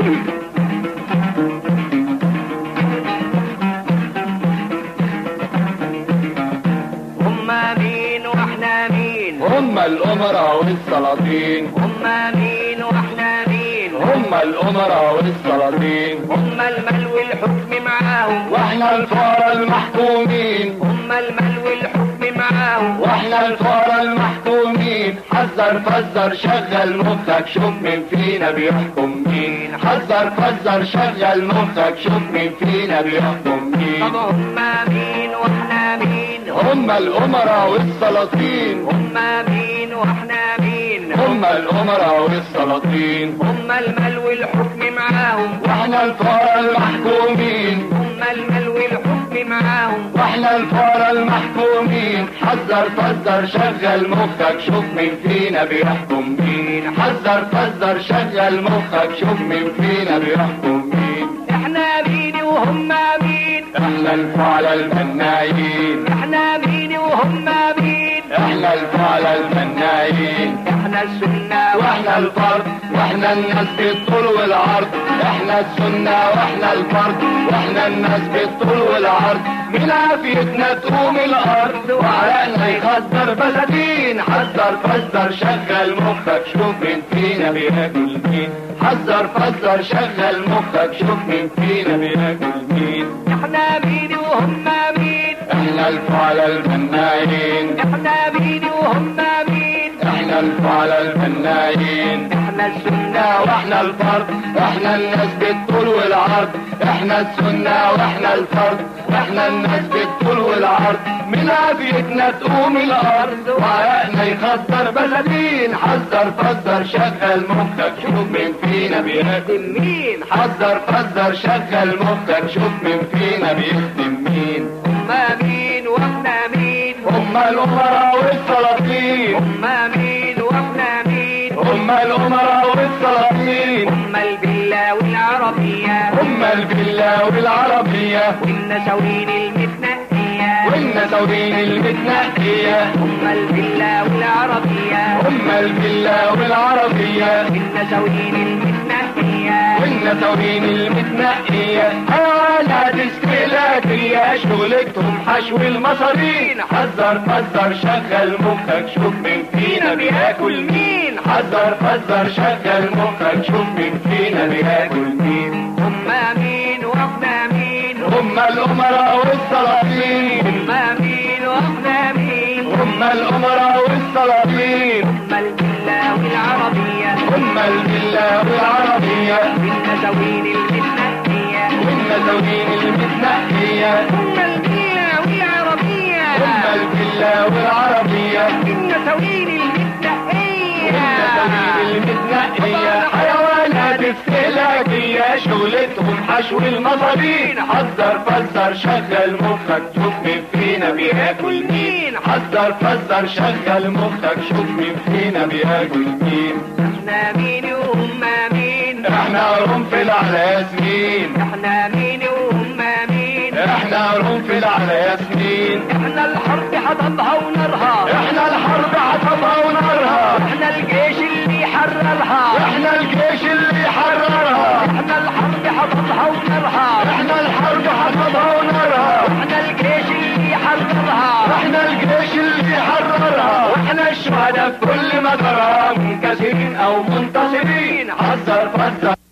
هما مين واحنا مين؟ هما الأمراء والسلاطين. هما مين واحنا مين؟ هما الأمراء والسلاطين. هما المال والحكم معاهم واحنا الفقراء المحكومين. هما المال والحكم معاهم واحنا الفقراء المحكومين. حذر فزر شغل مخك شوف مين فينا بيحكم مين. حذر فزر شغل مخك شوف مين فينا بيحكم مين. طب هما مين واحنا مين؟ هما الأمراء والسلاطين. هما مين واحنا مين؟ هما الأمراء والسلاطين. هما المال والحكم معاهم واحنا الفقراء المحكومين. هما المال والحكم معاهم واحنا الفقراء المحكومين. حذر فزر شغل مخك شوف مين فينا بيحكم مين. حذر فزر شغل مخك شوف مين فينا بيحكم مين. احنا مين وهما مين؟ احنا الفعلة البنايين. احنا مين وهما مين؟ احنا الفعلة البنايين. احنا السنة واحنا الفرد. واحنا الناس بالطول والعرض. احنا السنة واحنا الفرد. واحنا الناس بالطول والعرض. من عافيتنا تقوم الارض وعرقنا يخدر بلدين. حذر فزر شغل مخك شوف مين فينا بياكل مين. حذر فزر شغل مخك شوف مين فينا بياكل مين. احنا مين وهما مين؟ احنا الفعلة البنايين. احنا مين وهما مين؟ احنا الفعلة البنايين. احنا السنة واحنا الفرد. احنا الناس بالطول والعرض. احنا السنة واحنا الفرد. واحنا الناس بالطول والعرض. من عافيتنا تقوم الارض وعرقنا يخدر بلدين. حذر فزر شغل مخك شوف مين فينا بيخدم مين؟ حذر فزر شغل مخك شوف مين فينا بيخدم مين. هما مين واحنا مين؟ هما الأمراء والسلاطين. هما مين واحنا مين؟ هما الأمراء والسلاطين. هما البلة والعربية. هما البلة والعربية. والنسوين المتنقية. والنسوين المتنقية. هما البلة والعربية. هما البلة والعربية. والنسوين المتنقية. والنسوين المتنقية. حيوانات استهلاكية شغلتهم حشو المصارين. حذر فزر شغل مخك شوف مين فينا بياكل مين. حذر فزر شغل مخك شوف مين فينا بياكل مين. هما مين واحنا مين؟ هما الأمراء والسلاطين. هما مين واحنا مين؟ هما الأمراء والسلاطين. هما البلة والعربية. هما البلة والعربية. والنسوين المتنقية. والنسوين المتنقية. هما البلة والعربية. هما البلة والعربية. والنسوين المتنقية. والنسوين المتنقية. حيوانات استهلاكية شغلتهم حشو المصابين. حذر فزر شغل مخك شوف مين فينا بياكل مين. حذر فزر شغل مخك شوف مين فينا بياكل مين. احنا مين وهما مين؟ احنا قرنفل على ياسمين. احنا مين وهما مين؟ احنا قرنفل على ياسمين. احنا الحرب حطبها ونارها. احنا الحرب حطبها ونارها. احنا الجيش اللي يحررها. احنا الجيش اللي يحررها. احنا الحرب حطبها ونارها. احنا الحرب حطبها ونارها. احنا الجيش اللي يحررها. احنا الجيش اللي يحررها. واحنا الشهداء في كل مجرى منكسرين او منتصرين. حذر فزر